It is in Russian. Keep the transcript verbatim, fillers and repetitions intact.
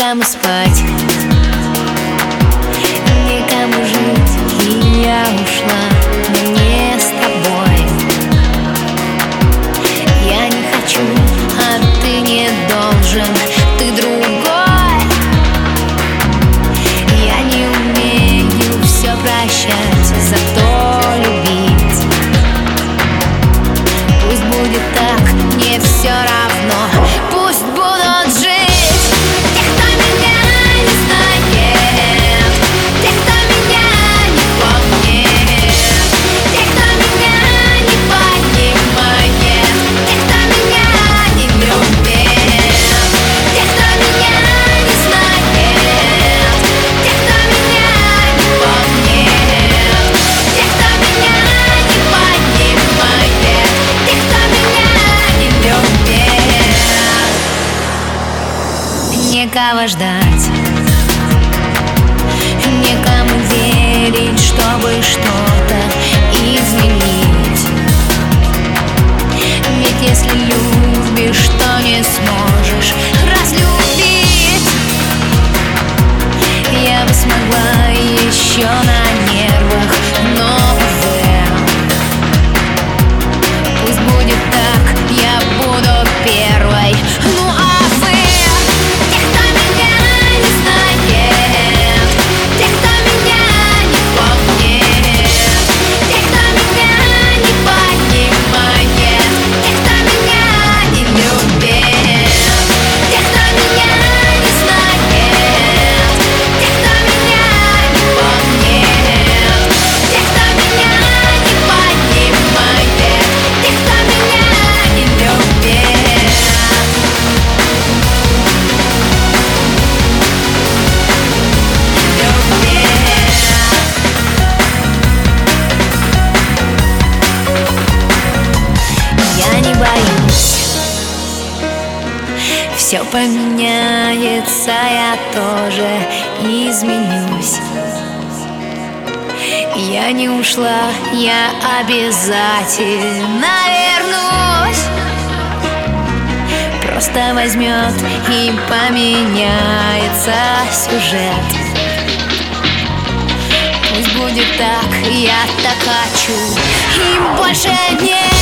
Некому спать, некому жить, и я ушла, но не с тобой. Я не хочу, а ты не должен, ты другой. Я не умею все прощать, зато любить. Пусть будет так, мне все равно, пусть будут жить. Некого ждать, некому верить, чтобы что-то изменить. Ведь если любишь, то не сможешь разлюбить. Я бы смогла еще на нервах, но увы. Пусть будет так, я буду первой. Ну а все поменяется, я тоже изменюсь. Я не ушла, я обязательно вернусь. Просто возьмет и поменяется сюжет. Пусть будет так, я так хочу, и больше нет.